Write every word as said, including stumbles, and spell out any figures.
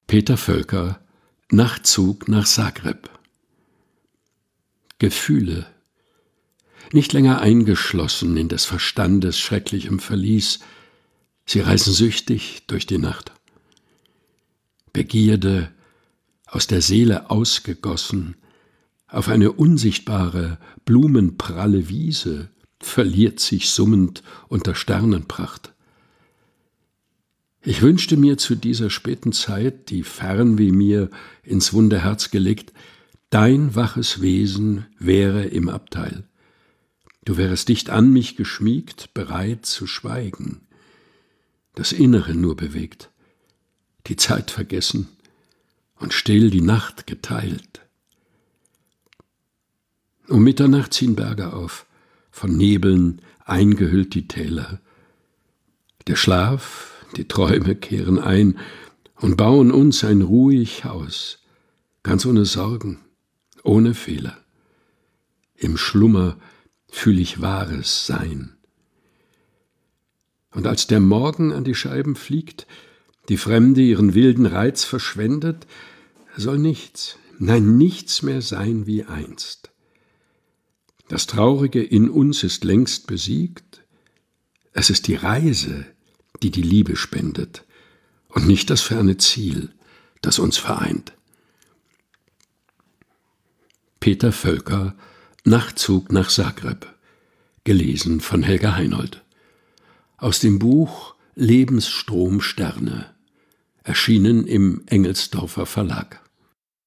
Peter Völker, Nachtzug nach Zagreb. Gefühle, nicht länger eingeschlossen in des Verstandes schrecklichem Verlies, sie reisen süchtig durch die Nacht. Begierde, aus der Seele ausgegossen, auf eine unsichtbare, blumenpralle Wiese, verliert sich summend unter Sternenpracht. Ich wünschte mir zu dieser späten Zeit, die fern wie mir ins wunde Herz gelegt, dein waches Wesen wäre im Abteil. Du wärest dicht an mich geschmiegt, bereit zu schweigen. Das Innere nur bewegt, die Zeit vergessen und still die Nacht geteilt. Um Mitternacht ziehen Berge auf, von Nebeln eingehüllt die Täler. Der Schlaf, die Träume kehren ein und bauen uns ein ruhig Haus, ganz ohne Sorgen, ohne Fehler. Im Schlummer fühl ich wahres Sein. Und als der Morgen an die Scheiben fliegt, die Fremde ihren wilden Reiz verschwendet, soll nichts, nein, nichts mehr sein wie einst. Das Traurige in uns ist längst besiegt. Es ist die Reise, die die Liebe spendet, und nicht das ferne Ziel, das uns vereint. Peter Völker, Nachtzug nach Zagreb, gelesen von Helga Heinold. Aus dem Buch Lebensstrom Sterne, erschienen im Engelsdorfer Verlag.